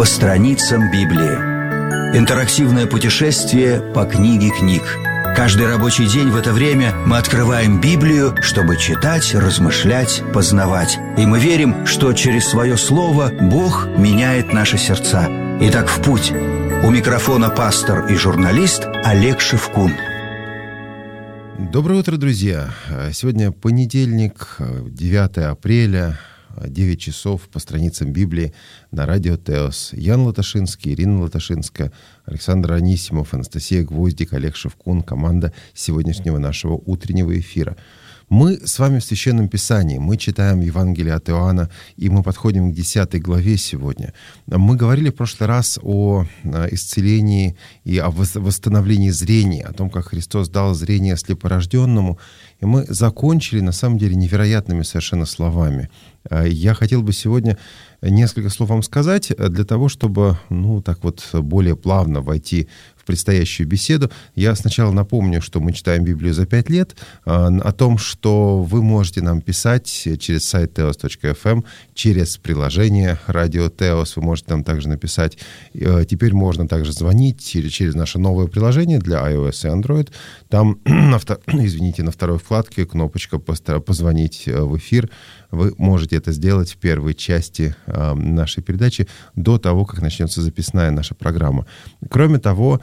По страницам Библии. Интерактивное путешествие по книге книг. Каждый рабочий день в это время мы открываем Библию, чтобы читать, размышлять, познавать. И мы верим, что через свое слово Бог меняет наши сердца. Итак, в путь. У микрофона пастор и журналист Олег Шевкун. Доброе утро, друзья! Сегодня понедельник, 9 апреля, 9 часов по страницам Библии на радио Теос. Ян Латашинский, Ирина Латашинская, Александр Анисимов, Анастасия Гвоздик, Олег Шевкун, команда сегодняшнего нашего утреннего эфира. Мы с вами в Священном Писании, мы читаем Евангелие от Иоанна, и мы подходим к 10 главе сегодня. Мы говорили в прошлый раз о исцелении и о восстановлении зрения, о том, как Христос дал зрение слепорожденному, и мы закончили, на самом деле, невероятными совершенно словами. Я хотел бы сегодня несколько слов вам сказать для того, чтобы, так вот, более плавно войти в предстоящую беседу. Я сначала напомню, что мы читаем Библию за 5 лет, о том, что вы можете нам писать через сайт teos.fm, через приложение «Радио Теос». Вы можете нам также написать. Теперь можно также звонить через наше новое приложение для iOS и Android. Там, на второй вкладке кнопочка «Позвонить в эфир». Вы можете это сделать в первой части нашей передачи до того, как начнется записная наша программа. Кроме того,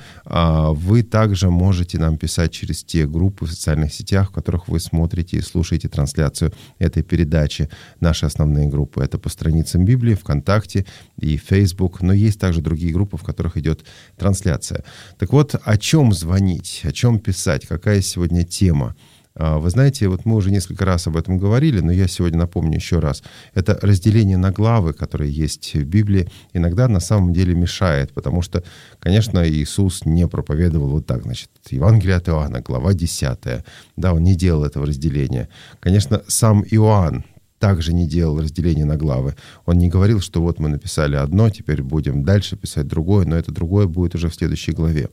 вы также можете нам писать через те группы в социальных сетях, в которых вы смотрите и слушаете трансляцию этой передачи. Наши основные группы — это по страницам Библии, ВКонтакте и Facebook, но есть также другие группы, в которых идет трансляция. Так вот, о чем звонить, о чем писать, какая сегодня тема? Вы знаете, вот мы уже несколько раз об этом говорили, но я сегодня напомню еще раз. Это разделение на главы, которые есть в Библии, иногда на самом деле мешает, потому что, конечно, Иисус не проповедовал вот так, значит, Евангелие от Иоанна, глава 10. Да, он не делал этого разделения. Конечно, сам Иоанн также не делал разделения на главы. Он не говорил, что вот мы написали одно, теперь будем дальше писать другое, но это другое будет уже в следующей главе.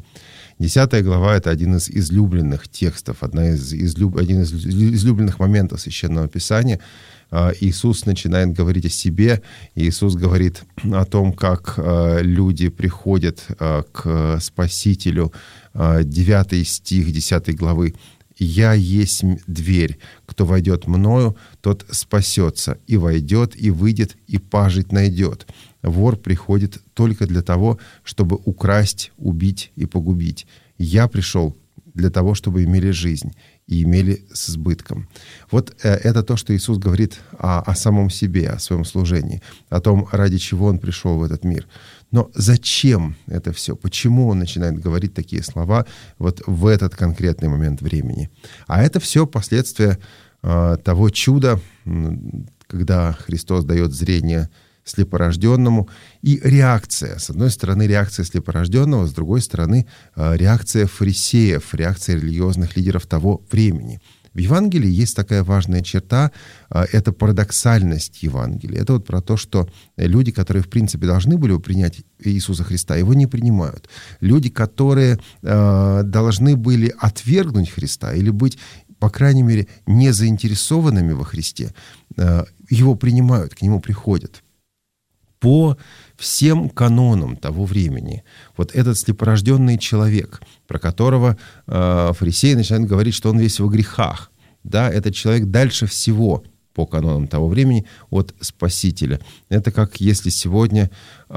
10 глава — это один из излюбленных текстов, один из излюбленных моментов Священного Писания. Иисус начинает говорить о себе. Иисус говорит о том, как люди приходят к Спасителю. 9 стих 10 главы. «Я есть дверь, кто войдет мною, тот спасется, и войдет, и выйдет, и пажить найдет. Вор приходит только для того, чтобы украсть, убить и погубить. Я пришел для того, чтобы имели жизнь, и имели с избытком». Вот это то, что Иисус говорит о самом себе, о своем служении, о том, ради чего Он пришел в этот мир. Но зачем это все? Почему Он начинает говорить такие слова вот в этот конкретный момент времени? А это все последствия того чуда, когда Христос дает зрение слепорожденному, и реакция. С одной стороны, реакция слепорожденного, с другой стороны, реакция фарисеев, реакция религиозных лидеров того времени. В Евангелии есть такая важная черта, это парадоксальность Евангелия. Это вот про то, что люди, которые, в принципе, должны были бы принять Иисуса Христа, его не принимают. Люди, которые должны были отвергнуть Христа или быть, по крайней мере, не заинтересованными во Христе, его принимают, к нему приходят. По всем канонам того времени, вот этот слепорожденный человек, про которого фарисеи начинают говорить, что он весь во грехах, да, этот человек дальше всего по канонам того времени от Спасителя. Это как если сегодня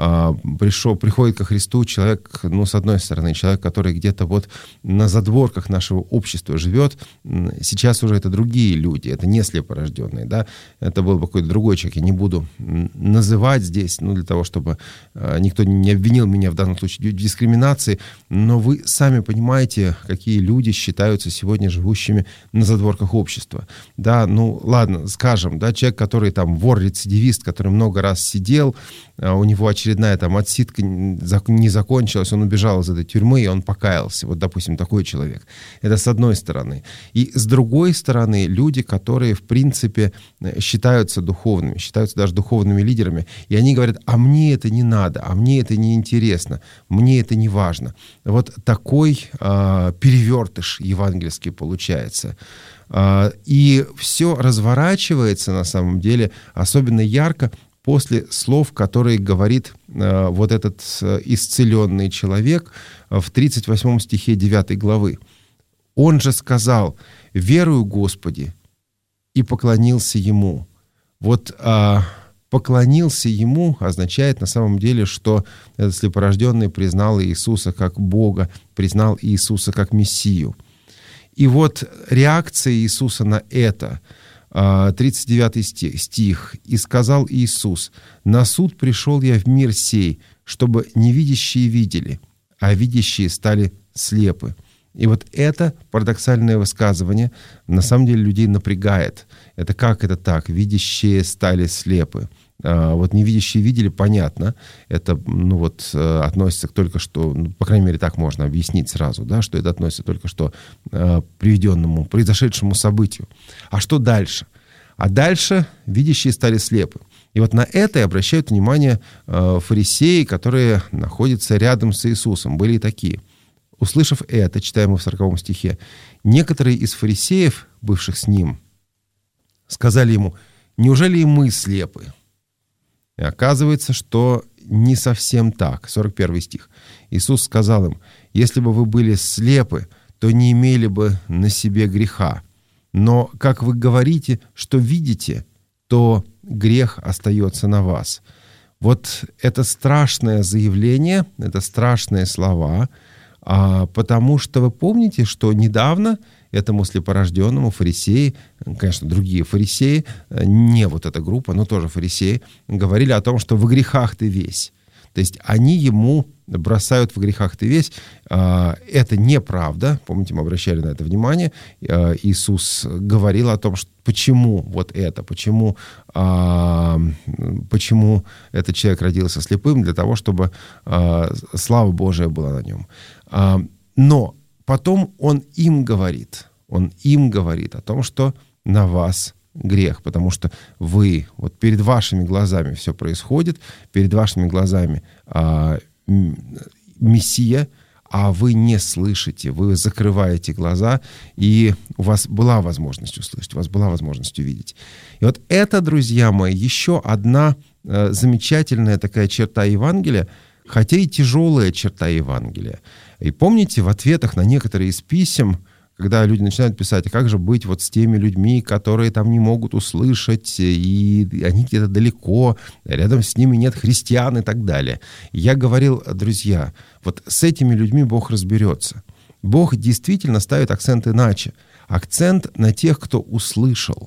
приходит ко Христу человек, с одной стороны, человек, который где-то вот на задворках нашего общества живет. Сейчас уже это другие люди, это не слепорожденные, да, это был какой-то другой человек. Я не буду называть здесь, для того, чтобы никто не обвинил меня в данном случае в дискриминации, но вы сами понимаете, какие люди считаются сегодня живущими на задворках общества. Да, ладно, скажем, да, человек, который там вор-рецидивист, который много раз сидел, у него очередная там отсидка не закончилась, он убежал из этой тюрьмы, и он покаялся. Вот, допустим, такой человек. Это с одной стороны. И с другой стороны, люди, которые, в принципе, считаются духовными, считаются даже духовными лидерами, и они говорят: а мне это не надо, а мне это не интересно, мне это не важно. Вот такой перевертыш евангельский получается. И все разворачивается, на самом деле, особенно ярко после слов, которые говорит вот этот исцеленный человек в 38 стихе 9 главы. Он же сказал: «Верую, Господи», и поклонился Ему. Вот поклонился Ему означает на самом деле, что этот слепорожденный признал Иисуса как Бога, признал Иисуса как Мессию. И вот реакция Иисуса на это, 39 стих. «И сказал Иисус: на суд пришел я в мир сей, чтобы невидящие видели, а видящие стали слепы». И вот это парадоксальное высказывание на самом деле людей напрягает. Это как это так? Видящие стали слепы. Вот невидящие видели, понятно. Это относится к только что, по крайней мере, так можно объяснить сразу, да, что это относится только что приведенному, произошедшему событию. А что дальше? А дальше видящие стали слепы. И вот на это и обращают внимание фарисеи, которые находятся рядом с Иисусом. Были и такие. Услышав это, читаем мы в 40 стихе, некоторые из фарисеев, бывших с ним, сказали ему: «Неужели и мы слепы?» И оказывается, что не совсем так. 41 стих. Иисус сказал им: «Если бы вы были слепы, то не имели бы на себе греха. Но, как вы говорите, что видите, то грех остается на вас». Вот это страшное заявление, это страшные слова, потому что вы помните, что недавно этому слепорожденному фарисеи, конечно, другие фарисеи, не вот эта группа, но тоже фарисеи, говорили о том, что во грехах ты весь. То есть они ему бросают: в грехах ты весь. Это неправда. Помните, мы обращали на это внимание. Иисус говорил о том, что почему вот это, почему этот человек родился слепым, для того, чтобы слава Божия была на нем. Но потом он им говорит о том, что на вас грех, потому что вы, вот перед вашими глазами все происходит, перед вашими глазами Мессия, а вы не слышите, вы закрываете глаза, и у вас была возможность услышать, у вас была возможность увидеть. И вот это, друзья мои, еще одна замечательная такая черта Евангелия, хотя и тяжелая черта Евангелия. И помните, в ответах на некоторые из писем, когда люди начинают писать: а как же быть вот с теми людьми, которые там не могут услышать, и они где-то далеко, рядом с ними нет христиан и так далее. Я говорил: друзья, вот с этими людьми Бог разберется. Бог действительно ставит акцент иначе. Акцент на тех, кто услышал.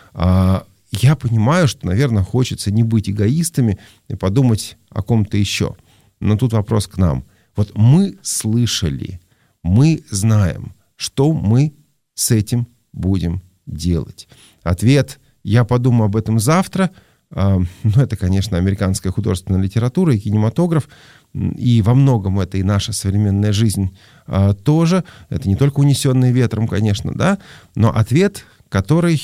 Я понимаю, что, наверное, хочется не быть эгоистами и подумать о ком-то еще. Но тут вопрос к нам. Вот мы слышали, мы знаем, что мы с этим будем делать. Ответ: я подумаю об этом завтра. Это, конечно, американская художественная литература и кинематограф. И во многом это и наша современная жизнь тоже. Это не только «Унесенные ветром», конечно, да. Но ответ, который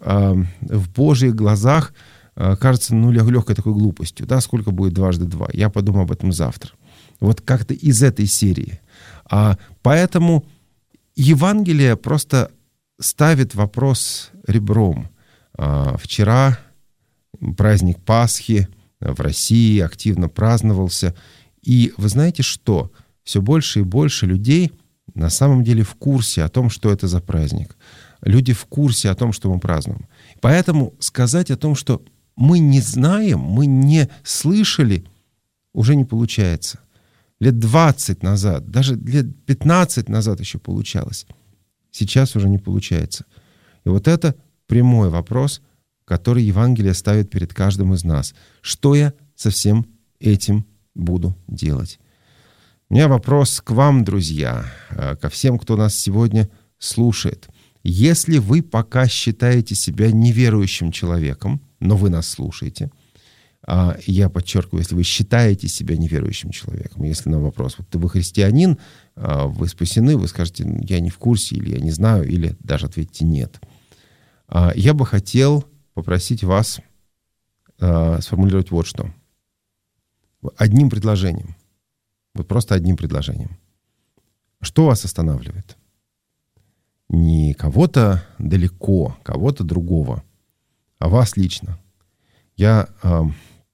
в Божьих глазах кажется легкой такой глупостью. Да? Сколько будет 2 × 2? Я подумаю об этом завтра. Вот как-то из этой серии. Поэтому Евангелие просто ставит вопрос ребром. Вчера праздник Пасхи в России активно праздновался. И вы знаете что? Все больше и больше людей на самом деле в курсе о том, что это за праздник. Люди в курсе о том, что мы празднуем. Поэтому сказать о том, что мы не знаем, мы не слышали, уже не получается. Лет 20 назад, даже лет 15 назад еще получалось. Сейчас уже не получается. И вот это прямой вопрос, который Евангелие ставит перед каждым из нас. Что я со всем этим буду делать? У меня вопрос к вам, друзья, ко всем, кто нас сегодня слушает. Если вы пока считаете себя неверующим человеком, но вы нас слушаете, я подчеркиваю, если вы считаете себя неверующим человеком, если на вопрос, вот вы христианин, вы спасены, вы скажете: я не в курсе, или я не знаю, или даже ответите нет. Я бы хотел попросить вас сформулировать вот что. Одним предложением. Вот просто одним предложением. Что вас останавливает? Не кого-то далеко, кого-то другого, а вас лично. Я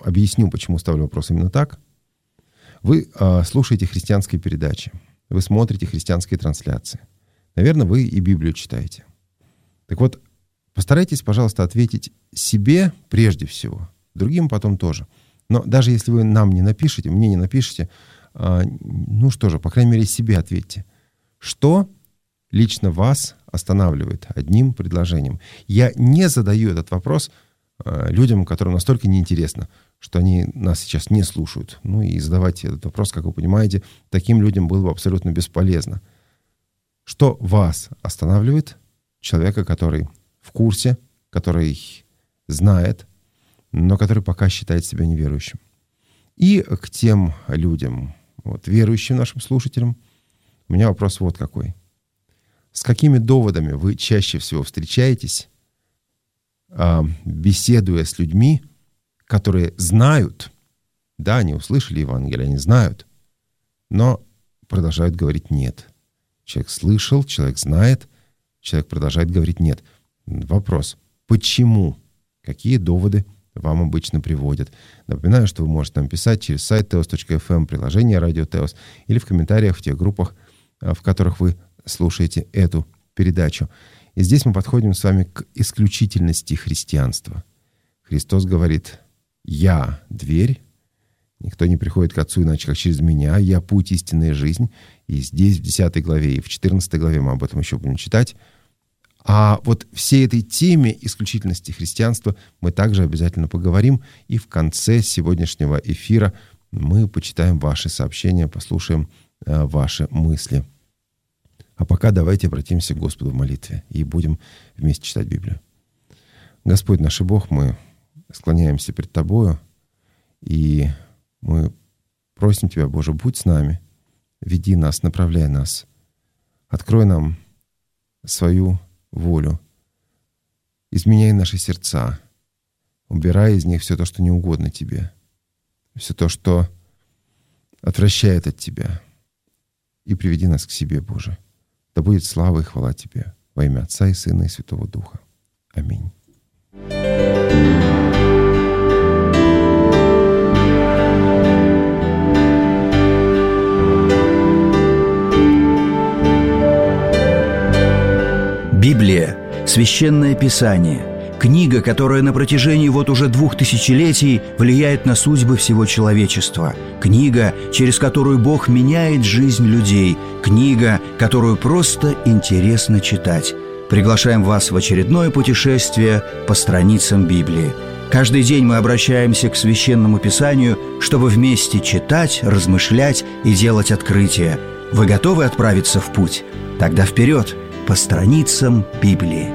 объясню, почему ставлю вопрос именно так. Вы слушаете христианские передачи, вы смотрите христианские трансляции. Наверное, вы и Библию читаете. Так вот, постарайтесь, пожалуйста, ответить себе прежде всего, другим потом тоже. Но даже если вы нам не напишете, мне не напишете, ну что же, по крайней мере, себе ответьте. Что лично вас останавливает одним предложением? Я не задаю этот вопрос людям, которым настолько неинтересно, что они нас сейчас не слушают. Ну и задавать этот вопрос, как вы понимаете, таким людям было бы абсолютно бесполезно. Что вас останавливает? Человека, который в курсе, который знает, но который пока считает себя неверующим. И к тем людям, верующим нашим слушателям, у меня вопрос вот какой. С какими доводами вы чаще всего встречаетесь, беседуя с людьми, которые знают, да, они услышали Евангелие, они знают, но продолжают говорить «нет». Человек слышал, человек знает, человек продолжает говорить «нет». Вопрос, почему? Какие доводы вам обычно приводят? Напоминаю, что вы можете нам писать через сайт teos.fm, приложение «Радио Теос» или в комментариях в тех группах, в которых вы слушаете эту передачу. И здесь мы подходим с вами к исключительности христианства. Христос говорит: «Я дверь, никто не приходит к Отцу иначе, как через меня, я путь, истина и жизнь». И здесь в 10 главе и в 14 главе мы об этом еще будем читать. А вот всей этой теме исключительности христианства мы также обязательно поговорим. И в конце сегодняшнего эфира мы почитаем ваши сообщения, послушаем ваши мысли. А пока давайте обратимся к Господу в молитве и будем вместе читать Библию. Господь наш и Бог, мы склоняемся перед Тобою, и мы просим Тебя, Боже, будь с нами, веди нас, направляй нас, открой нам свою волю, изменяй наши сердца, убирай из них все то, что не угодно Тебе, все то, что отвращает от Тебя, и приведи нас к себе, Боже. Да будет слава и хвала Тебе во имя Отца и Сына и Святого Духа. Аминь. Библия – священное писание, книга, которая на протяжении уже 2000 летий влияет на судьбы всего человечества, книга, через которую Бог меняет жизнь людей, книга, которую просто интересно читать. Приглашаем вас в очередное путешествие по страницам Библии. Каждый день мы обращаемся к Священному Писанию, чтобы вместе читать, размышлять и делать открытия. Вы готовы отправиться в путь? Тогда вперед, по страницам Библии.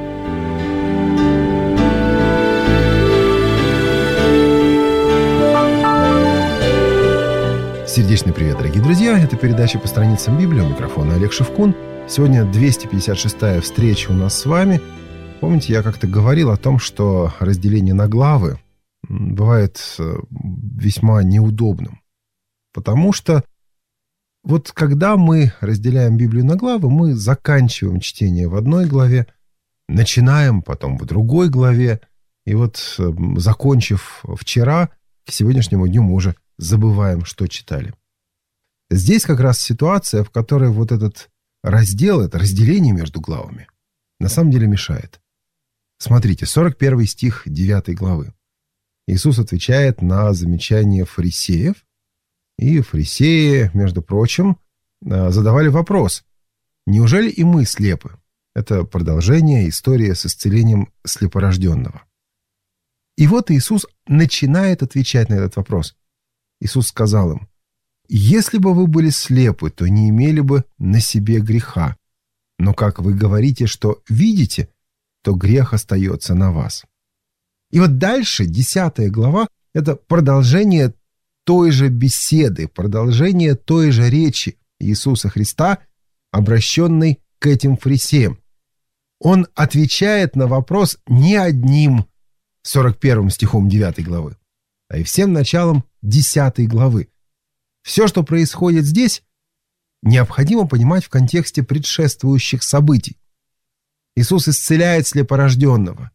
Сердечный привет, дорогие друзья! Это передача «По страницам Библии», у микрофона Олег Шевкун. Сегодня 256-я встреча у нас с вами. Помните, я как-то говорил о том, что разделение на главы бывает весьма неудобным. Потому что вот когда мы разделяем Библию на главы, мы заканчиваем чтение в одной главе, начинаем потом в другой главе, и вот, закончив вчера, к сегодняшнему дню мы уже забываем, что читали. Здесь как раз ситуация, в которой вот этот раздел, это разделение между главами, на самом деле мешает. Смотрите, 41 стих 9 главы. Иисус отвечает на замечание фарисеев, и фарисеи, между прочим, задавали вопрос: неужели и мы слепы? Это продолжение истории с исцелением слепорожденного. И вот Иисус начинает отвечать на этот вопрос. Иисус сказал им: «Если бы вы были слепы, то не имели бы на себе греха. Но как вы говорите, что видите, то грех остается на вас». И вот дальше, 10 глава, это продолжение той же беседы, продолжение той же речи Иисуса Христа, обращенной к этим фарисеям. Он отвечает на вопрос не одним 41 стихом 9 главы, а и всем началом 10 главы. Все, что происходит здесь, необходимо понимать в контексте предшествующих событий. Иисус исцеляет слепорожденного.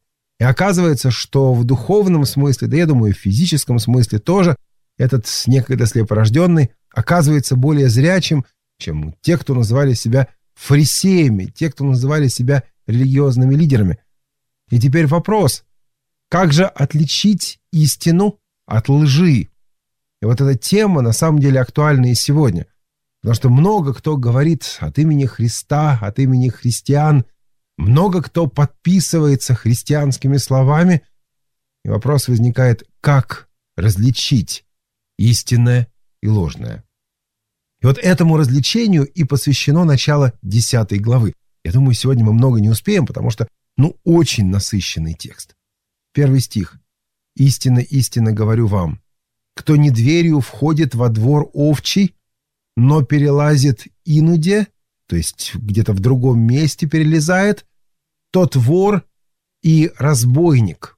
И оказывается, что в духовном смысле, да я думаю, и в физическом смысле тоже, этот некогда слепорожденный оказывается более зрячим, чем те, кто называли себя фарисеями, те, кто называли себя религиозными лидерами. И теперь вопрос, как же отличить истину от лжи? И вот эта тема на самом деле актуальна и сегодня. Потому что много кто говорит от имени Христа, от имени христиан, много кто подписывается христианскими словами. И вопрос возникает, как различить истинное и ложное? И вот этому различению и посвящено начало 10 главы. Я думаю, сегодня мы много не успеем, потому что, очень насыщенный текст. 1 стих. «Истинно, истинно говорю вам, кто не дверью входит во двор овчий, но перелазит инуде, то есть где-то в другом месте перелезает, тот вор и разбойник».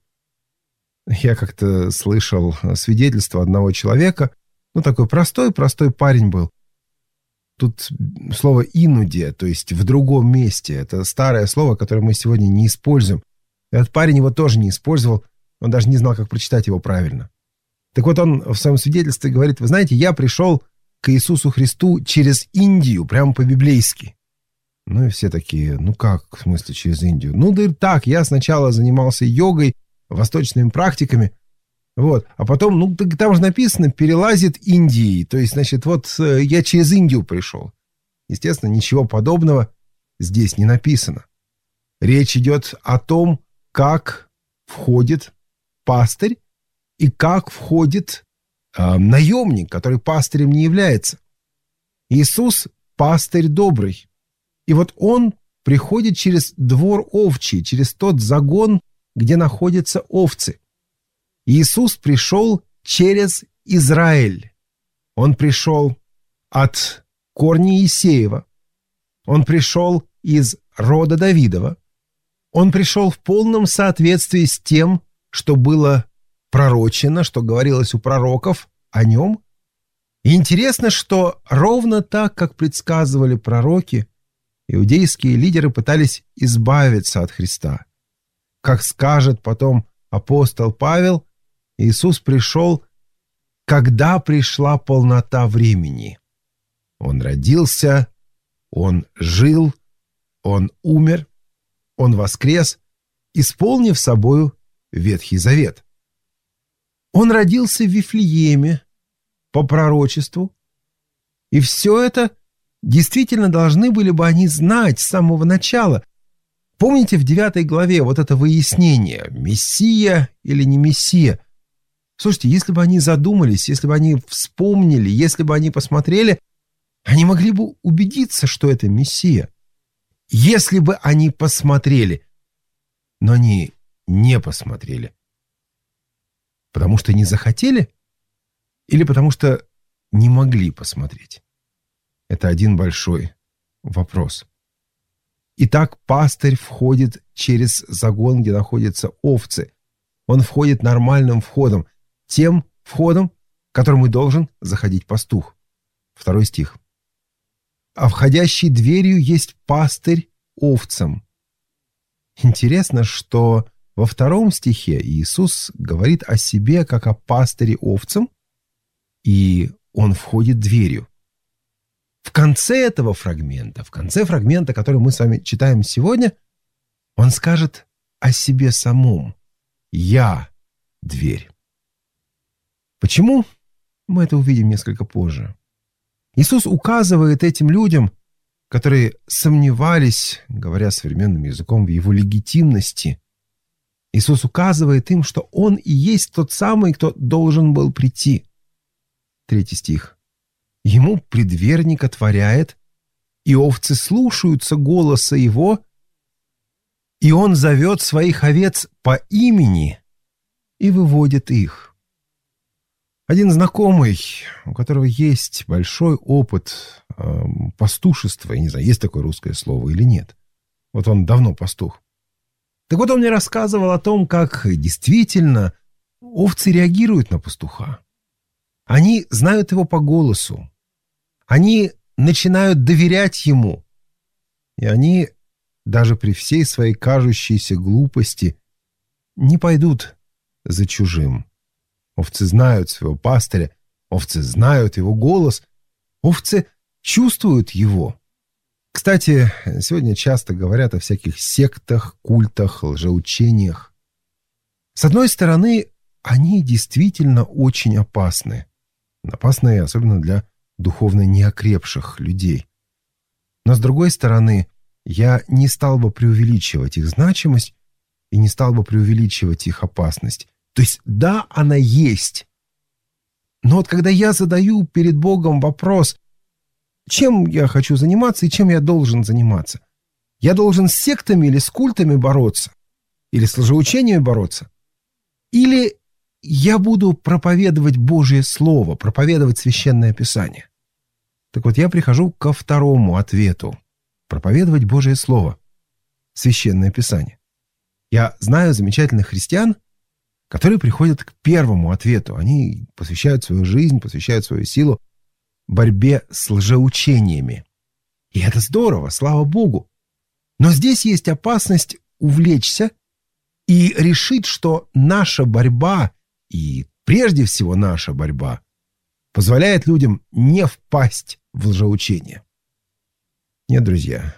Я как-то слышал свидетельство одного человека, такой простой парень был. Тут слово «инуде», то есть «в другом месте». Это старое слово, которое мы сегодня не используем. Этот парень его тоже не использовал, он даже не знал, как прочитать его правильно. Так вот, он в своем свидетельстве говорит: вы знаете, я пришел к Иисусу Христу через Индию, прямо по-библейски. И все такие: как, в смысле, через Индию? Да так, я сначала занимался йогой, восточными практиками, а потом, там же написано «перелазит Индией», то есть, значит, я через Индию пришел. Естественно, ничего подобного здесь не написано. Речь идет о том, как входит пастырь и как входит наемник, который пастырем не является. Иисус – пастырь добрый. И он приходит через двор овчий, через тот загон, где находятся овцы. Иисус пришел через Израиль. Он пришел от корня Иисеева. Он пришел из рода Давидова. Он пришел в полном соответствии с тем, что было пророчено, что говорилось у пророков о нем. И интересно, что ровно так, как предсказывали пророки, иудейские лидеры пытались избавиться от Христа. Как скажет потом апостол Павел, Иисус пришел, когда пришла полнота времени. Он родился, Он жил, Он умер, Он воскрес, исполнив собою Ветхий Завет. Он родился в Вифлееме по пророчеству, и все это действительно должны были бы они знать с самого начала. Помните в 9 главе это выяснение, Мессия или не Мессия? Слушайте, если бы они задумались, если бы они вспомнили, если бы они посмотрели, они могли бы убедиться, что это Мессия. Если бы они посмотрели. Но они не посмотрели. Потому что не захотели? Или потому что не могли посмотреть? Это один большой вопрос. Итак, пастырь входит через загон, где находятся овцы. Он входит нормальным входом, тем входом, которым и должен заходить пастух. 2 стих. «А входящий дверью есть пастырь овцам». Интересно, что во 2 стихе Иисус говорит о себе как о пастыре овцам, и он входит дверью. В конце этого фрагмента, который мы с вами читаем сегодня, он скажет о себе самом: «Я – дверь». Почему? Мы это увидим несколько позже. Иисус указывает этим людям, которые сомневались, говоря современным языком, в его легитимности. Иисус указывает им, что Он и есть тот самый, кто должен был прийти. 3 стих. Ему предверник отворяет, и овцы слушаются голоса его, и он зовет своих овец по имени и выводит их. Один знакомый, у которого есть большой опыт пастушества, я не знаю, есть такое русское слово или нет. Он давно пастух. Так он мне рассказывал о том, как действительно овцы реагируют на пастуха. Они знают его по голосу. Они начинают доверять ему. И они, даже при всей своей кажущейся глупости, не пойдут за чужим. Овцы знают своего пастыря, овцы знают его голос, овцы чувствуют его. Кстати, сегодня часто говорят о всяких сектах, культах, лжеучениях. С одной стороны, они действительно очень опасны. Опасны особенно для духовно неокрепших людей. Но с другой стороны, я не стал бы преувеличивать их значимость и не стал бы преувеличивать их опасность. То есть, да, она есть. Но вот когда я задаю перед Богом вопрос, чем я хочу заниматься и чем я должен заниматься, я должен с сектами или с культами бороться, или с лжеучениями бороться, или я буду проповедовать Божье Слово, проповедовать Священное Писание. Так вот, я прихожу ко второму ответу. Проповедовать Божье Слово, Священное Писание. Я знаю замечательных христиан, которые приходят к первому ответу. Они посвящают свою жизнь, посвящают свою силу борьбе с лжеучениями. И это здорово, слава Богу. Но здесь есть опасность увлечься и решить, что наша борьба, и прежде всего наша борьба, позволяет людям не впасть в лжеучение. Нет, друзья,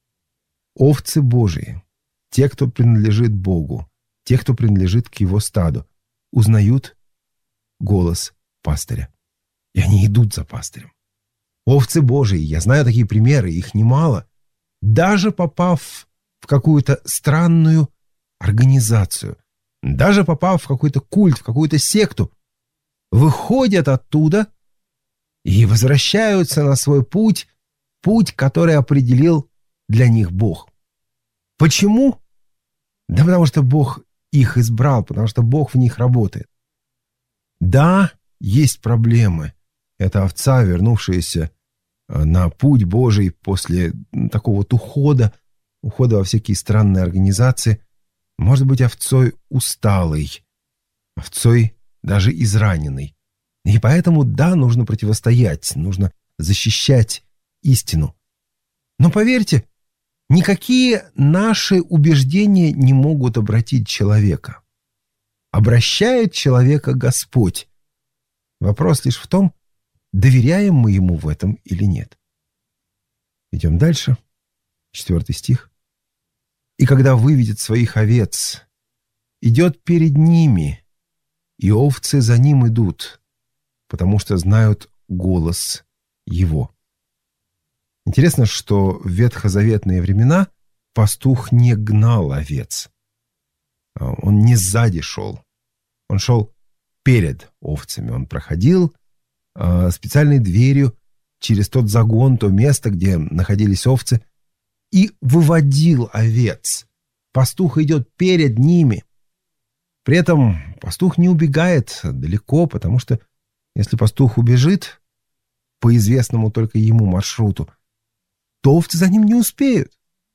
овцы Божии, те, кто принадлежит Богу, те, кто принадлежит к Его стаду, узнают голос пастыря. И они идут за пастырем. Овцы Божии, я знаю такие примеры, их немало, даже попав в какую-то странную организацию, даже попав в какой-то культ, в какую-то секту, выходят оттуда и возвращаются на свой путь, который определил для них Бог. Почему? Да потому что Бог их избрал, потому что Бог в них работает. Да, есть проблемы. Это овца, вернувшаяся на путь Божий после такого вот ухода во всякие странные организации, может быть овцой усталой, овцой даже израненной. И поэтому, да, нужно противостоять, нужно защищать истину. Но поверьте, никакие наши убеждения не могут обратить человека. Обращает человека Господь. Вопрос лишь в том, доверяем мы Ему в этом или нет. Идем дальше. 4 стих. «И когда выведет своих овец, идет перед ними, и овцы за ним идут, потому что знают голос Его». Интересно, что в ветхозаветные времена пастух не гнал овец. Он не сзади шел. Он шел перед овцами. Он проходил специальной дверью через тот загон, то место, где находились овцы, и выводил овец. Пастух идет перед ними. При этом пастух не убегает далеко, потому что если пастух убежит по известному только ему маршруту, то овцы за ним не успеют.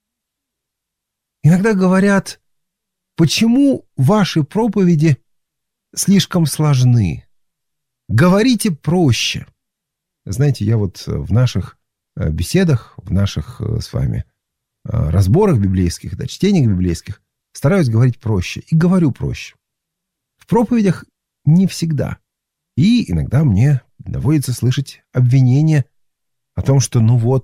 Иногда говорят, почему ваши проповеди слишком сложны? Говорите проще. Знаете, я вот в наших беседах, в наших с вами разборах библейских, чтениях библейских стараюсь говорить проще и говорю проще. В проповедях не всегда. И иногда мне доводится слышать обвинения о том, что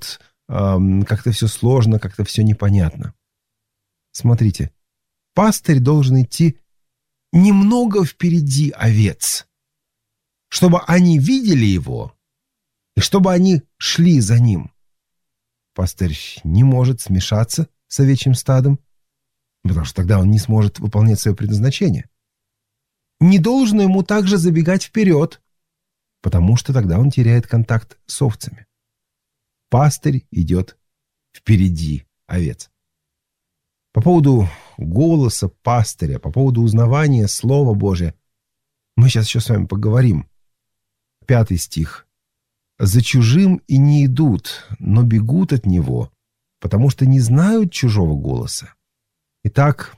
как-то все сложно, как-то все непонятно. Смотрите, пастырь должен идти немного впереди овец, чтобы они видели его и чтобы они шли за ним. Пастырь не может смешаться с овечьим стадом, потому что тогда он не сможет выполнять свое предназначение. Не должно ему также забегать вперед, потому что тогда он теряет контакт с овцами. Пастырь идет впереди овец. По поводу голоса пастыря, по поводу узнавания Слова Божия, мы сейчас еще с вами поговорим. 5 стих. «За чужим и не идут, но бегут от него, потому что не знают чужого голоса». Итак,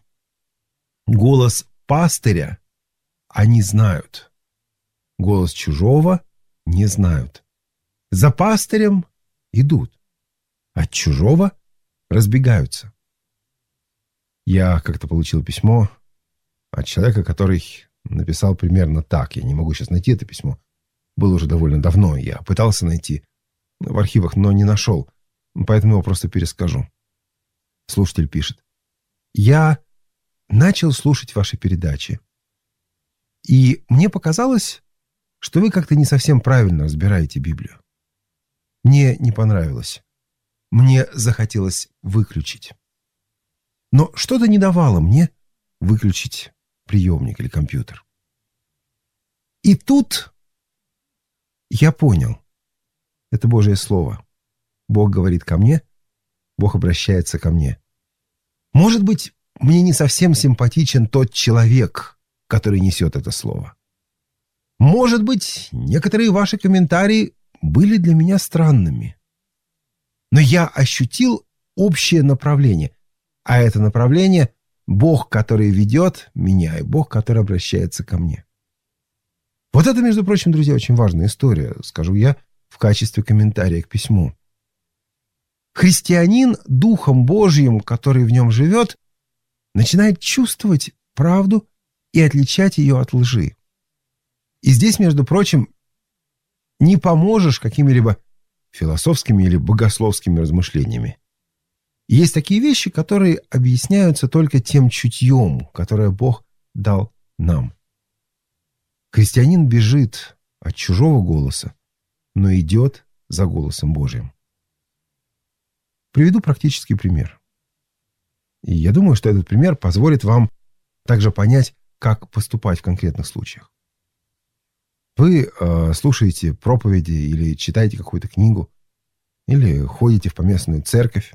голос пастыря они знают. Голос чужого не знают. За пастырем идут, от чужого разбегаются. Я как-то получил письмо от человека, который написал примерно так. Я не могу сейчас найти это письмо. Было уже довольно давно. Я пытался найти в архивах, но не нашел. Поэтому его просто перескажу. Слушатель пишет. Я начал слушать ваши передачи. И мне показалось, что вы как-то не совсем правильно разбираете Библию. Мне не понравилось. Мне захотелось выключить. Но что-то не давало мне выключить приемник или компьютер. И тут я понял. Это Божье Слово. Бог говорит ко мне, Бог обращается ко мне. Может быть, мне не совсем симпатичен тот человек, который несет это слово. Может быть, некоторые ваши комментарии были для меня странными. Но я ощутил общее направление. А это направление — Бог, который ведет меня, и Бог, который обращается ко мне. Вот это, между прочим, друзья, очень важная история, скажу я, в качестве комментария к письму. Христианин Духом Божьим, который в нем живет, начинает чувствовать правду и отличать ее от лжи. И здесь, между прочим, не поможешь какими-либо философскими или богословскими размышлениями. Есть такие вещи, которые объясняются только тем чутьем, которое Бог дал нам. Христианин бежит от чужого голоса, но идет за голосом Божьим. Приведу практический пример. И я думаю, что этот пример позволит вам также понять, как поступать в конкретных случаях. Вы слушаете проповеди или читаете какую-то книгу, или ходите в поместную церковь,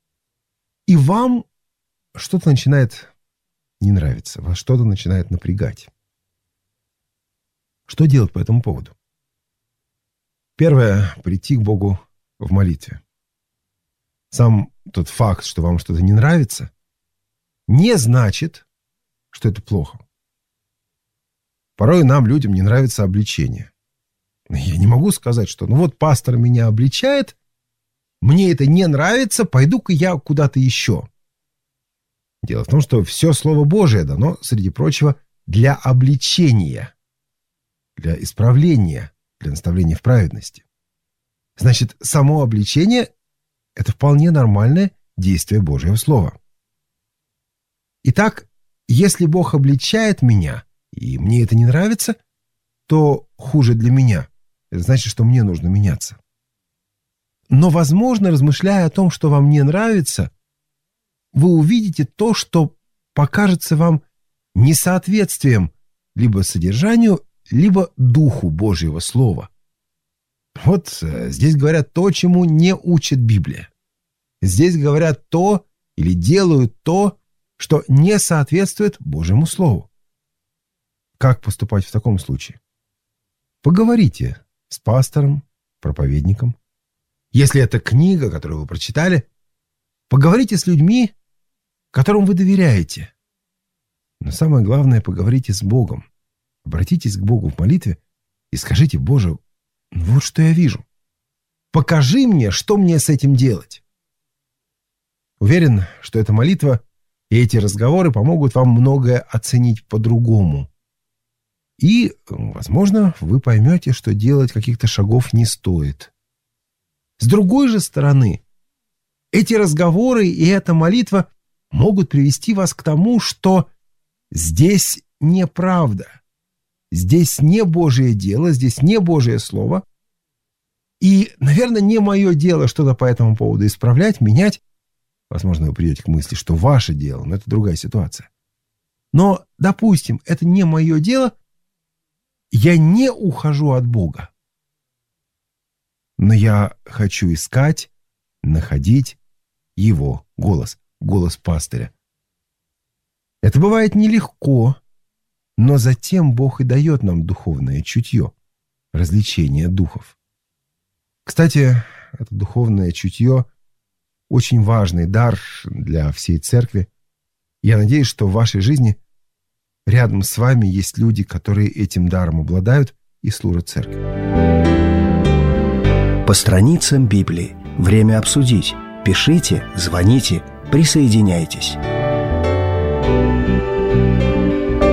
и вам что-то начинает не нравиться, вас что-то начинает напрягать. Что делать по этому поводу? Первое — прийти к Богу в молитве. Сам тот факт, что вам что-то не нравится, не значит, что это плохо. Порой нам, людям, не нравится обличение. Я не могу сказать, что вот пастор меня обличает, мне это не нравится, пойду-ка я куда-то еще. Дело в том, что все Слово Божие дано, среди прочего, для обличения, для исправления, для наставления в праведности. Значит, само обличение — это вполне нормальное действие Божьего Слова. Итак, если Бог обличает меня, и мне это не нравится, то хуже для меня. Это значит, что мне нужно меняться. Но, возможно, размышляя о том, что вам не нравится, вы увидите то, что покажется вам несоответствием либо содержанию, либо духу Божьего Слова. Вот здесь говорят то, чему не учит Библия. Здесь говорят то или делают то, что не соответствует Божьему Слову. Как поступать в таком случае? Поговорите с пастором, проповедником. Если это книга, которую вы прочитали, поговорите с людьми, которым вы доверяете. Но самое главное, поговорите с Богом. Обратитесь к Богу в молитве и скажите: Боже, вот что я вижу. Покажи мне, что мне с этим делать. Уверен, что эта молитва и эти разговоры помогут вам многое оценить по-другому. И, возможно, вы поймете, что делать каких-то шагов не стоит. С другой же стороны, эти разговоры и эта молитва могут привести вас к тому, что здесь неправда. Здесь не Божье дело, здесь не Божье Слово. И, наверное, не мое дело что-то по этому поводу исправлять, менять. Возможно, вы придете к мысли, что ваше дело, но это другая ситуация. Но, допустим, это не мое дело, я не ухожу от Бога. Но я хочу искать, находить Его голос, голос пастыря. Это бывает нелегко, но затем Бог и дает нам духовное чутье, развлечение духов. Кстати, это духовное чутье — очень важный дар для всей церкви. Я надеюсь, что в вашей жизни рядом с вами есть люди, которые этим даром обладают и служат церкви. По страницам Библии. Время обсудить. Пишите, звоните, присоединяйтесь.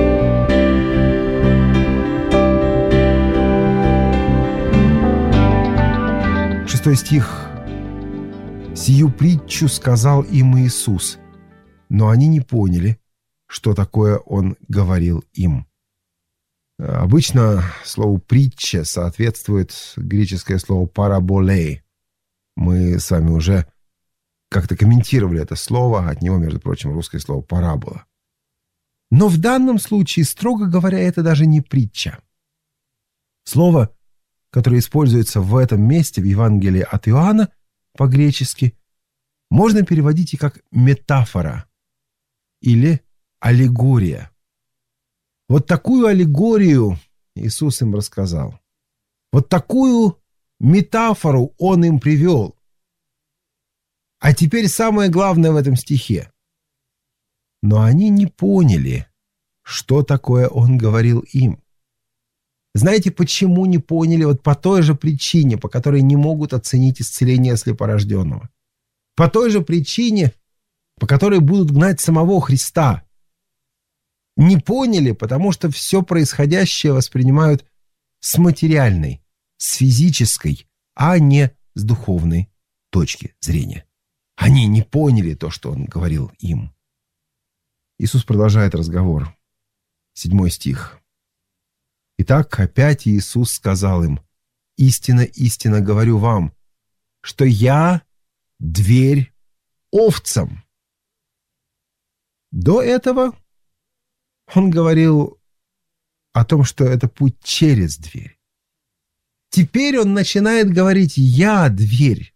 6 стих. «Сию притчу сказал им Иисус, но они не поняли, что такое Он говорил им». Обычно слову «притча» соответствует греческое слово «параболей». Мы с вами уже как-то комментировали это слово, от него, между прочим, русское слово «парабола». Но в данном случае, строго говоря, это даже не притча. Слово, которое используется в этом месте в Евангелии от Иоанна по-гречески, можно переводить и как метафора или аллегория. Вот такую аллегорию Иисус им рассказал. Вот такую метафору Он им привел. А теперь самое главное в этом стихе. Но они не поняли, что такое Он говорил им. Знаете, почему не поняли? Вот по той же причине, по которой не могут оценить исцеление слепорожденного. По той же причине, по которой будут гнать самого Христа. Не поняли, потому что все происходящее воспринимают с материальной, с физической, а не с духовной точки зрения. Они не поняли то, что Он говорил им. Иисус продолжает разговор. 7 стих. «Итак, опять Иисус сказал им: истинно, истинно говорю вам, что я дверь овцам». До этого Он говорил о том, что это путь через дверь. Теперь Он начинает говорить: «Я дверь».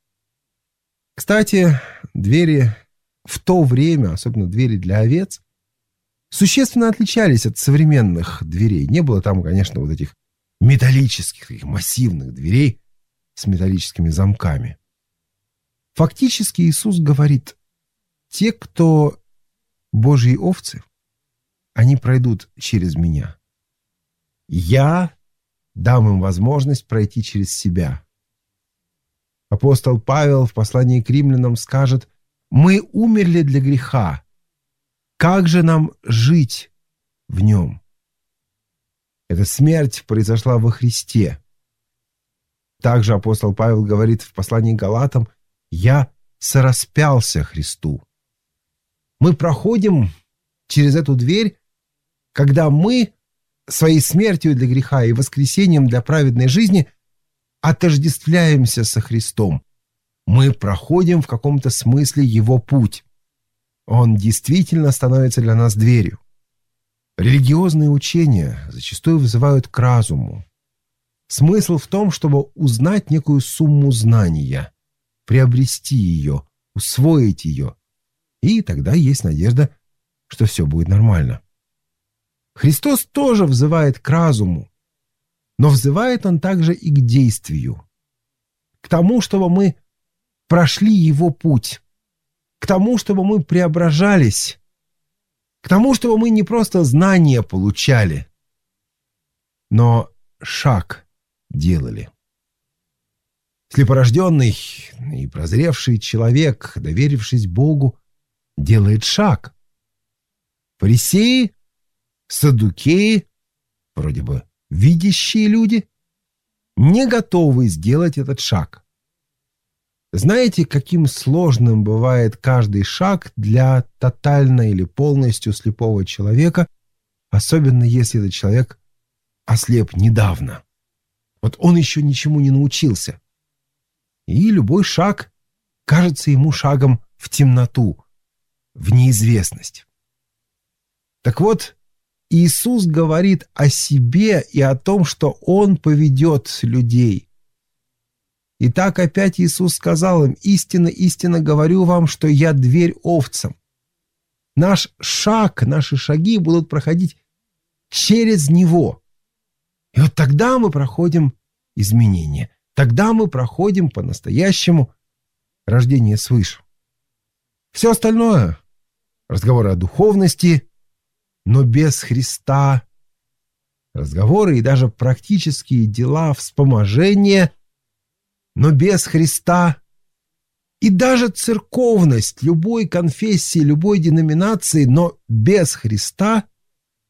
Кстати, двери в то время, особенно двери для овец, существенно отличались от современных дверей. Не было там, конечно, вот этих металлических, таких массивных дверей с металлическими замками. Фактически Иисус говорит: те, кто Божьи овцы, они пройдут через Меня. Я дам им возможность пройти через себя. Апостол Павел в послании к римлянам скажет: «Мы умерли для греха. Как же нам жить в нем?» Эта смерть произошла во Христе. Также апостол Павел говорит в послании к Галатам: «Я сораспялся Христу». Мы проходим через эту дверь, когда мы своей смертью для греха и воскресением для праведной жизни отождествляемся со Христом. Мы проходим в каком-то смысле Его путь. Он действительно становится для нас дверью. Религиозные учения зачастую вызывают к разуму. Смысл в том, чтобы узнать некую сумму знания, приобрести ее, усвоить ее, и тогда есть надежда, что все будет нормально. Христос тоже взывает к разуму, но взывает Он также и к действию, к тому, чтобы мы прошли Его путь, к тому, чтобы мы преображались, к тому, чтобы мы не просто знания получали, но шаг делали. Слепорожденный и прозревший человек, доверившись Богу, делает шаг. Фарисеи, саддукеи, вроде бы видящие люди, не готовы сделать этот шаг. Знаете, каким сложным бывает каждый шаг для тотально или полностью слепого человека, особенно если этот человек ослеп недавно. Вот он еще ничему не научился. И любой шаг кажется ему шагом в темноту, в неизвестность. Так вот, Иисус говорит о себе и о том, что Он поведет людей. Итак, опять Иисус сказал им: «Истинно, истинно говорю вам, что я дверь овцам». Наш шаг, наши шаги будут проходить через Него. И вот тогда мы проходим изменения. Тогда мы проходим по-настоящему рождение свыше. Все остальное — разговоры о духовности, но без Христа, разговоры и даже практические дела вспоможения, но без Христа, и даже церковность любой конфессии, любой деноминации, но без Христа,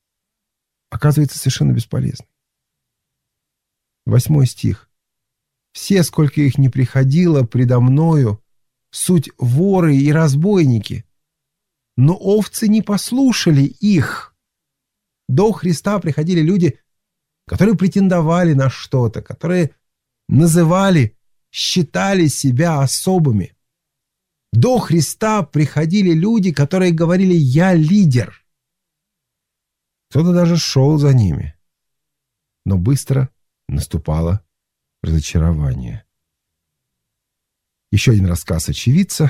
оказывается совершенно бесполезной. 8 стих. Все, сколько их ни приходило предо мною, суть воры и разбойники. Но овцы не послушали их. До Христа приходили люди, которые претендовали на что-то, которые называли, считали себя особыми. До Христа приходили люди, которые говорили «я лидер». Кто-то даже шел за ними. Но быстро наступало разочарование. Еще один рассказ очевидца.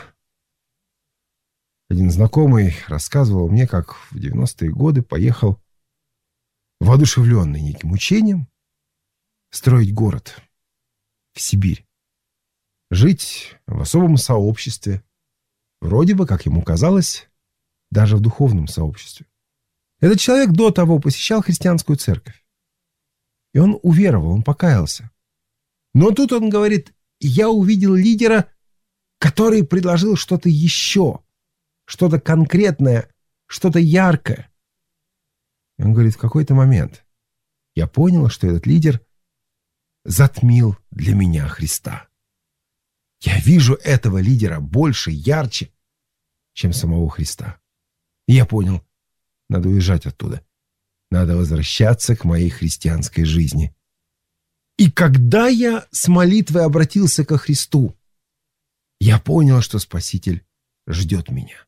Один знакомый рассказывал мне, как в 90-е годы поехал, воодушевленный неким учением, строить город в Сибирь. Жить в особом сообществе, вроде бы, как ему казалось, даже в духовном сообществе. Этот человек до того посещал христианскую церковь. И он уверовал, он покаялся. Но тут он говорит: я увидел лидера, который предложил что-то еще, что-то конкретное, что-то яркое. И он говорит: в какой-то момент я понял, что этот лидер затмил для меня Христа. Я вижу этого лидера больше, ярче, чем самого Христа. И я понял, надо уезжать оттуда. Надо возвращаться к моей христианской жизни. И когда я с молитвой обратился ко Христу, я понял, что Спаситель ждет меня.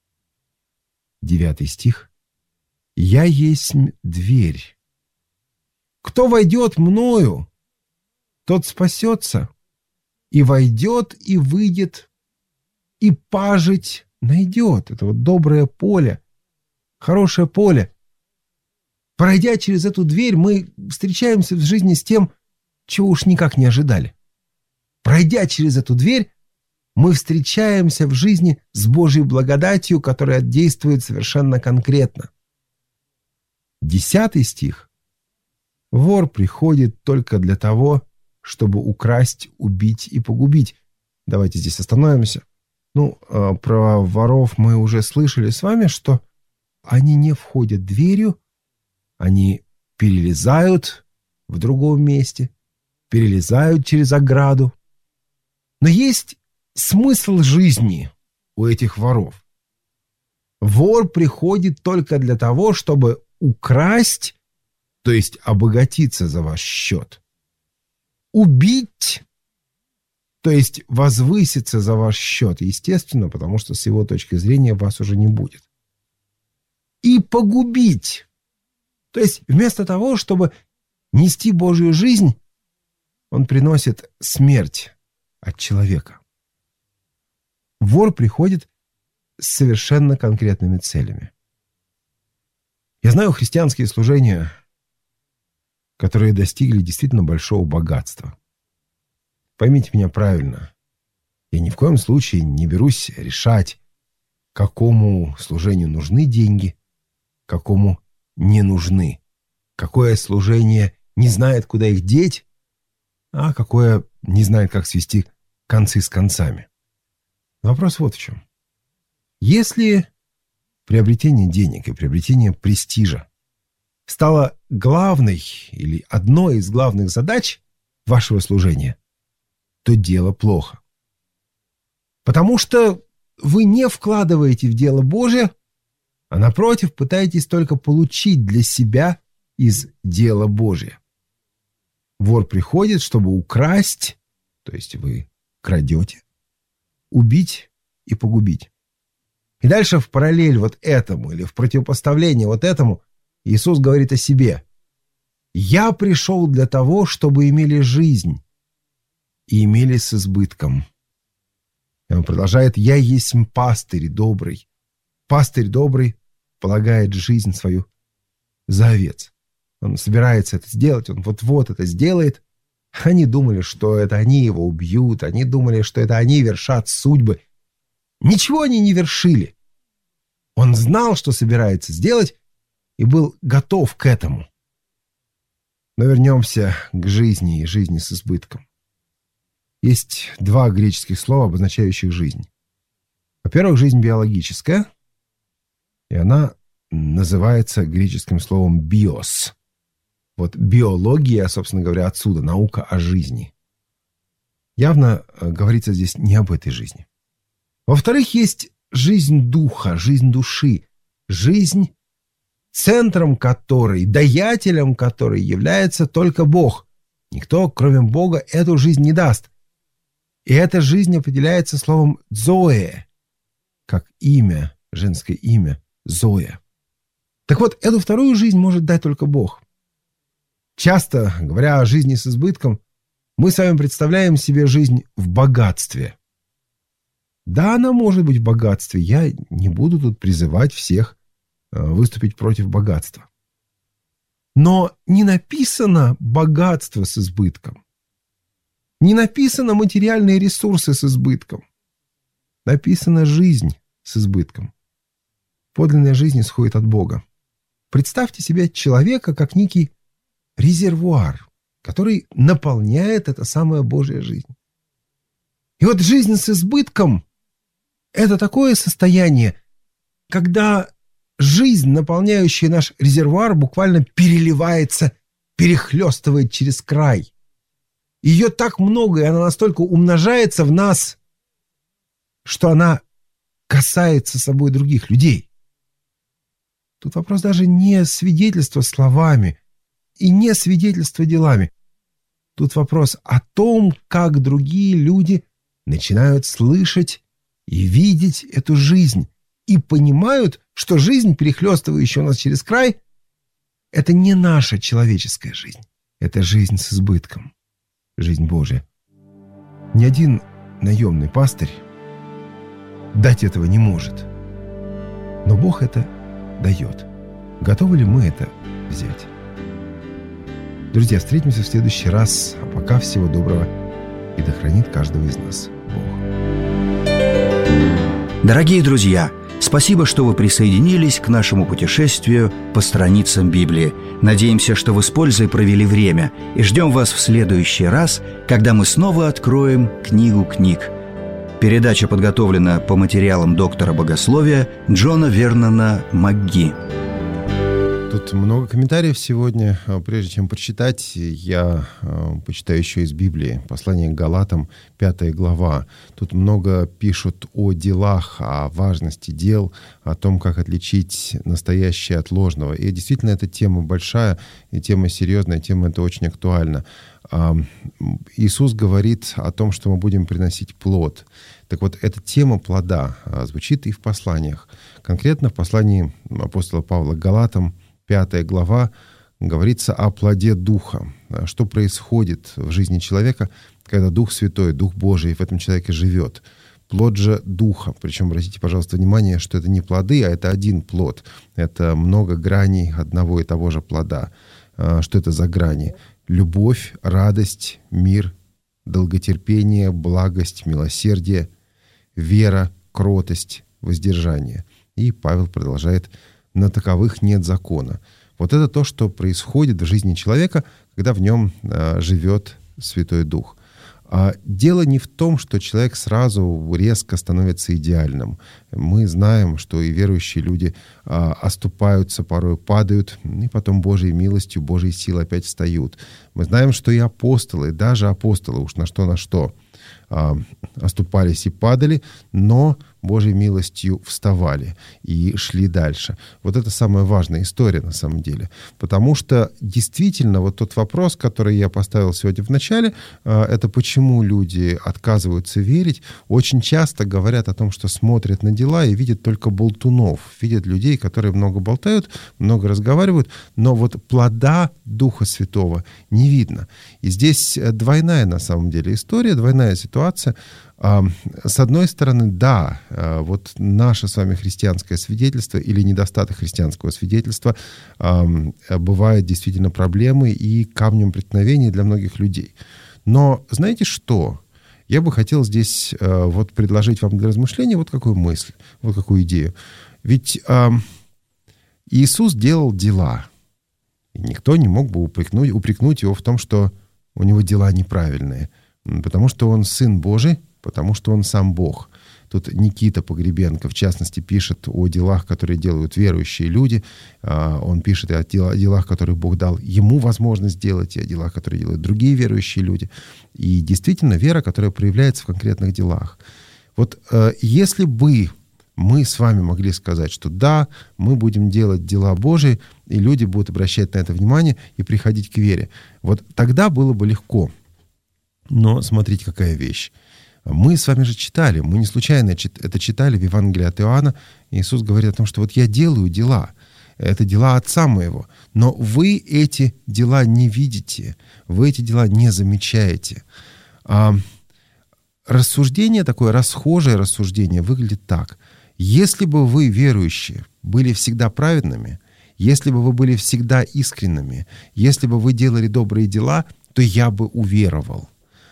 9 стих. «Я есть дверь. Кто войдет мною, тот спасется, и войдет, и выйдет, и пажить найдет». Это вот доброе поле, хорошее поле. Пройдя через эту дверь, мы встречаемся в жизни с тем, чего уж никак не ожидали. Пройдя через эту дверь, мы встречаемся в жизни с Божьей благодатью, которая действует совершенно конкретно. 10 стих. «Вор приходит только для того, чтобы украсть, убить и погубить». Давайте здесь остановимся. Про воров мы уже слышали с вами, что они не входят дверью, они перелезают в другом месте, перелезают через ограду. Но есть смысл жизни у этих воров. Вор приходит только для того, чтобы украсть, то есть обогатиться за ваш счет, убить, то есть возвыситься за ваш счет, естественно, потому что с его точки зрения вас уже не будет, и погубить. То есть вместо того, чтобы нести Божью жизнь, он приносит смерть от человека. Вор приходит с совершенно конкретными целями. Я знаю христианские служения, которые достигли действительно большого богатства. Поймите меня правильно. Я ни в коем случае не берусь решать, какому служению нужны деньги, какому не нужны. Какое служение не знает, куда их деть, а какое не знает, как свести концы с концами. Вопрос вот в чем. Если приобретение денег и приобретение престижа стало главной или одной из главных задач вашего служения, то дело плохо. Потому что вы не вкладываете в дело Божие, а напротив пытаетесь только получить для себя из дела Божия. Вор приходит, чтобы украсть, то есть вы крадете, убить и погубить. И дальше в параллель вот этому или в противопоставление вот этому Иисус говорит о себе: «Я пришел для того, чтобы имели жизнь и имели с избытком». И он продолжает: «Я есть пастырь добрый». Пастырь добрый полагает жизнь свою за овец. Он собирается это сделать, он вот-вот это сделает. Они думали, что это они его убьют, они думали, что это они вершат судьбы. Ничего они не вершили. Он знал, что собирается сделать, и был готов к этому. Но вернемся к жизни и жизни с избытком. Есть два греческих слова, обозначающих жизнь. Во-первых, жизнь биологическая, и она называется греческим словом «биос». Вот биология, собственно говоря, отсюда, наука о жизни. Явно говорится здесь не об этой жизни. Во-вторых, есть жизнь духа, жизнь души, жизнь, центром которой, даятелем которой является только Бог. Никто, кроме Бога, эту жизнь не даст. И эта жизнь определяется словом «зоэ», как имя, женское имя, Зоя. Так вот, эту вторую жизнь может дать только Бог. Часто, говоря о жизни с избытком, мы с вами представляем себе жизнь в богатстве. Да, она может быть в богатстве. Я не буду тут призывать всех выступить против богатства. Но не написано богатство с избытком. Не написано материальные ресурсы с избытком. Написана жизнь с избытком. Подлинная жизнь исходит от Бога. Представьте себе человека как некий резервуар, который наполняет эта самая Божья жизнь. И вот жизнь с избытком – это такое состояние, когда жизнь, наполняющая наш резервуар, буквально переливается, перехлестывает через край. Ее так много, и она настолько умножается в нас, что она касается собой других людей. Тут вопрос даже не свидетельства словами и не свидетельства делами. Тут вопрос о том, как другие люди начинают слышать и видеть эту жизнь и понимают, что жизнь, перехлестывающая нас через край, это не наша человеческая жизнь. Это жизнь с избытком. Жизнь Божия. Ни один наемный пастырь дать этого не может. Но Бог это дает. Готовы ли мы это взять? Друзья, встретимся в следующий раз. А пока всего доброго. И да хранит каждого из нас Бог. Дорогие друзья, спасибо, что вы присоединились к нашему путешествию по страницам Библии. Надеемся, что вы с пользой провели время, и ждем вас в следующий раз, когда мы снова откроем книгу книг. Передача подготовлена по материалам доктора богословия Джона Вернона МакГи. Тут много комментариев сегодня. Прежде чем прочитать, я почитаю еще из Библии. Послание к Галатам, 5 глава. Тут много пишут о делах, о важности дел, о том, как отличить настоящее от ложного. И действительно, эта тема большая, и тема серьезная, тема эта очень актуальна. Иисус говорит о том, что мы будем приносить плод. Так вот, эта тема плода звучит и в посланиях. Конкретно в послании апостола Павла к Галатам, 5 глава, говорится о плоде Духа. Что происходит в жизни человека, когда Дух Святой, Дух Божий в этом человеке живет. Плод же Духа. Причем, обратите, пожалуйста, внимание, что это не плоды, а это один плод. Это много граней одного и того же плода. Что это за грани? Любовь, радость, мир, долготерпение, благость, милосердие, вера, кротость, воздержание. И Павел продолжает: на таковых нет закона. Вот это то, что происходит в жизни человека, когда в нем живет Святой Дух. Дело не в том, что человек сразу резко становится идеальным. Мы знаем, что и верующие люди оступаются, порой падают, и потом Божьей милостью, Божьей силой опять встают. Мы знаем, что и апостолы, даже апостолы, уж на что, оступались и падали, но Божьей милостью вставали и шли дальше. Вот это самая важная история на самом деле. Потому что действительно вот тот вопрос, который я поставил сегодня в начале, это почему люди отказываются верить, очень часто говорят о том, что смотрят на дела и видят только болтунов, видят людей, которые много болтают, много разговаривают, но вот плода Духа Святого не видно. И здесь двойная на самом деле история, двойная ситуация. С одной стороны, да, вот наше с вами христианское свидетельство или недостаток христианского свидетельства бывает действительно проблемой и камнем преткновения для многих людей. Но знаете что? Я бы хотел здесь вот предложить вам для размышления вот какую мысль, вот какую идею. Ведь Иисус делал дела, и никто не мог бы упрекнуть его в том, что у него дела неправильные, потому что он Сын Божий, потому что он сам Бог. Тут Никита Погребенко, в частности, пишет о делах, которые делают верующие люди. Он пишет и о делах, которые Бог дал ему возможность делать, и о делах, которые делают другие верующие люди. И действительно, вера, которая проявляется в конкретных делах. Вот если бы мы с вами могли сказать, что да, мы будем делать дела Божии, и люди будут обращать на это внимание и приходить к вере. Вот тогда было бы легко. Но смотрите, какая вещь. Мы с вами же читали, мы не случайно это читали в Евангелии от Иоанна. Иисус говорит о том, что вот я делаю дела. Это дела Отца моего. Но вы эти дела не видите, вы эти дела не замечаете. Рассуждение такое, расхожее рассуждение выглядит так. Если бы вы, верующие, были всегда праведными, если бы вы были всегда искренними, если бы вы делали добрые дела, то я бы уверовал.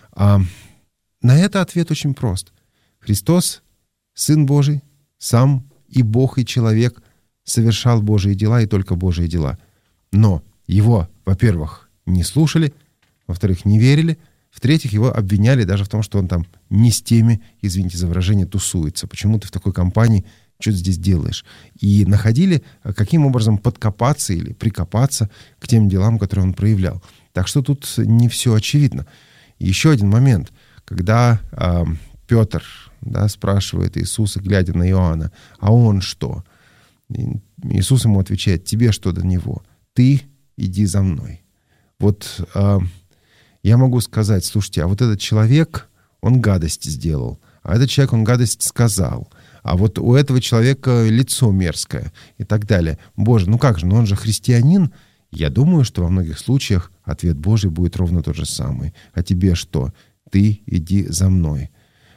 На это ответ очень прост. Христос, Сын Божий, сам и Бог, и человек, совершал Божьи дела и только Божьи дела. Но его, во-первых, не слушали, во-вторых, не верили, в-третьих, его обвиняли даже в том, что он там не с теми, извините за выражение, тусуется. Почему ты в такой компании что ты здесь делаешь? И находили, каким образом подкопаться или прикопаться к тем делам, которые он проявлял. Так что тут не все очевидно. Еще один момент. Когда Петр спрашивает Иисуса, глядя на Иоанна, а он что? Иисус ему отвечает, тебе что до него? Ты иди за мной. Вот я могу сказать, слушайте, а вот этот человек, он гадость сделал, а этот человек, он гадость сказал, а вот у этого человека лицо мерзкое и так далее. Боже, ну как же, ну он же христианин. Я думаю, что во многих случаях ответ Божий будет ровно тот же самый. А тебе что? Ты иди за мной.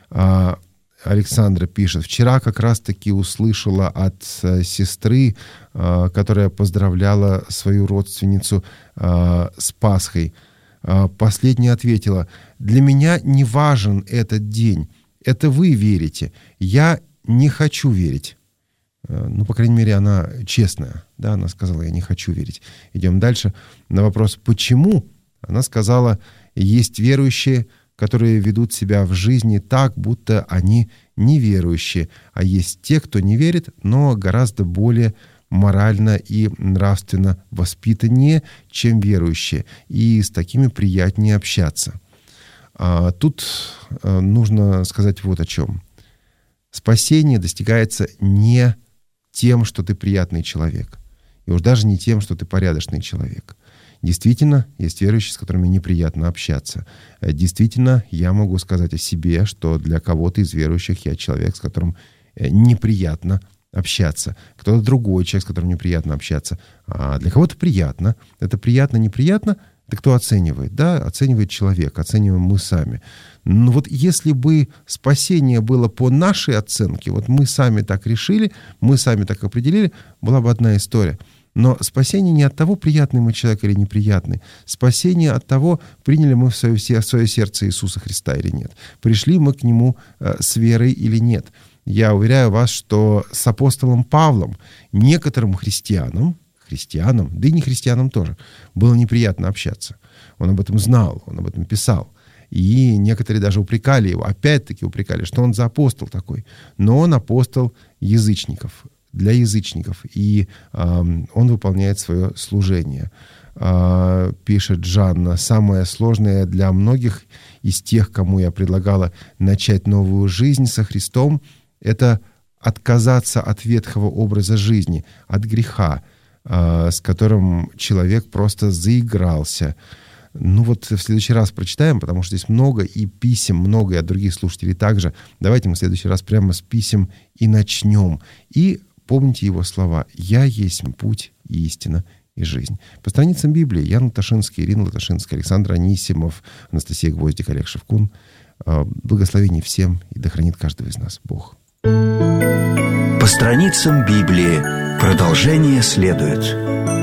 Александра пишет, вчера как раз-таки услышала от сестры, которая поздравляла свою родственницу с Пасхой. Последняя ответила, для меня не важен этот день. Это вы верите. Я не хочу верить. Ну, по крайней мере, она честная. Да, она сказала, я не хочу верить. Идем дальше. На вопрос, почему? Она сказала, есть верующие, которые ведут себя в жизни так, будто они неверующие. А есть те, кто не верит, но гораздо более морально и нравственно воспитаннее, чем верующие. И с такими приятнее общаться. Тут нужно сказать вот о чем. Спасение достигается не тем, что ты приятный человек. И уж даже не тем, что ты порядочный человек. Действительно, есть верующие, с которыми неприятно общаться. Действительно, я могу сказать о себе, что для кого-то из верующих я человек, с которым неприятно общаться. Кто-то другой человек, с которым неприятно общаться. А для кого-то приятно. Это приятно, неприятно. Это кто оценивает? Да, оценивает человек, оцениваем мы сами. Но вот если бы спасение было по нашей оценке, вот мы сами так решили, мы сами так определили, была бы одна история. Но спасение не от того, приятный мы человек или неприятный. Спасение от того, приняли мы в свое сердце Иисуса Христа или нет. Пришли мы к Нему с верой или нет. Я уверяю вас, что с апостолом Павлом, некоторым христианам, да и не христианам тоже, было неприятно общаться. Он об этом знал, он об этом писал. И некоторые даже упрекали его, опять-таки упрекали, что он за апостол такой. Но он апостол язычников, для язычников. И он выполняет свое служение. Пишет Жанна, самое сложное для многих из тех, кому я предлагала начать новую жизнь со Христом, это отказаться от ветхого образа жизни, от греха, с которым человек просто заигрался. Ну вот в следующий раз прочитаем, потому что здесь много и писем, много и от других слушателей также. Давайте мы в следующий раз прямо с писем и начнем. И помните его слова «Я есть путь, и истина, и жизнь». По страницам Библии Ян Латашинский, Ирина Латашинская, Александр Анисимов, Анастасия Гвоздик, Олег Шевкун. Благословений всем, и да хранит каждого из нас Бог. По страницам Библии продолжение следует.